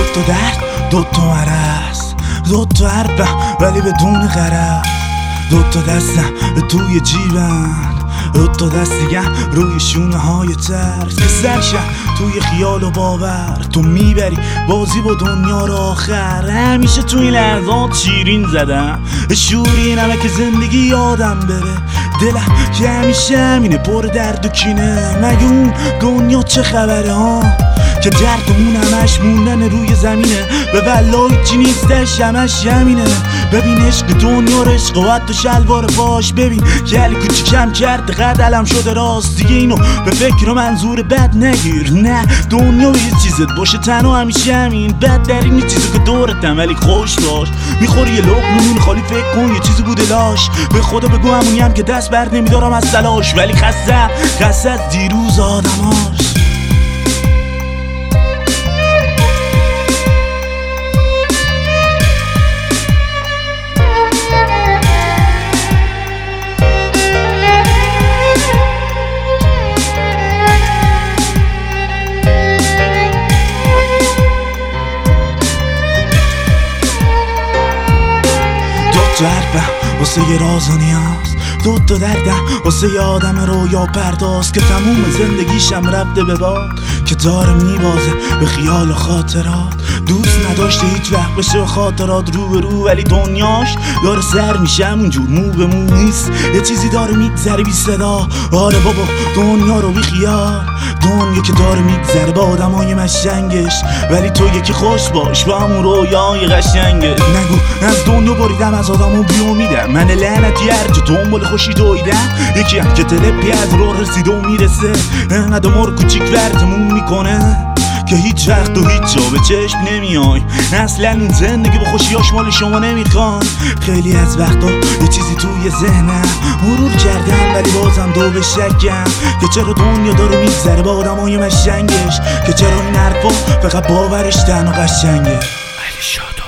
تا درد، دوتا مرض، دوتا حرفم ولی بدون غرض، دوتا دستم توی جیبم، دوتا دست دیگه روی شونه های ترس که سرشم توی خیال و باور. تو میبری بازی با دنیا رو آخر. همیشه توی لحظات شیرین زدم شوری نمه که زندگی یادم بره. دلم که همیشه همینه پر درد و کینه. مگه اون دنیا چه خبره ها که دردمون همش موندن روی زمینه. به والله چی نیستش همش همینه. ببین عشق دنیا رو عشق و حتی شلوار پاش. ببین گلی کوچیکم کرده قدلم شده راست. دیگه اینو به فکر و منظور بد نگیر. نه دنیا یه چیزت باشه تنها همیشه همین. بد در این چیزی که دورتم ولی خوش باش. میخوری یه لقمه نون خالی فکر کن یه چیزی بوده لاش. به خدا بگو همونیم که دست بر نمیدارم از تلاش. ولی خسته از دیروز آدماش. دوتا حرفم واسه یه راز و نیاز، دوتا دردم واسه یه آدم رویا پرداز که تموم زندگیشم رفته به باد. که داره میبازه به خیال و خاطرات. دوست نداشته هیچ وقت بشه خاطرات رو به رو. ولی دنیاش داره سر میشه همونجور مو به مو نیست. یه چیزی داره میگذره بی صدا. آره بابا دنیا رو بی خیال. دنیا که داره میگذره با آدمای مشنگش. ولی تو یکی خوش باش با همون رویای قشنگه. نگو از دنیا بریدم از آدمو بیامیدم. من لعنتی هر جا دنبال خوشی دویدم. یکی هم که تلپی از رو رسید و میرسه. انقدر ما رو کوچیک ورتمون میکنه که هیچ وقت و هیچ جا به چشم نمیای. اصلا این زندگی با خوشیاش مال شما نمیخوان. خیلی از وقتا یه چیزی توی ذهنم مرور کردم ولی بازم دو به شکم که چرا دنیا داره میگذره با آدمای مشنگش. که چرا این حرفا فقط باورش تنها قشنگه.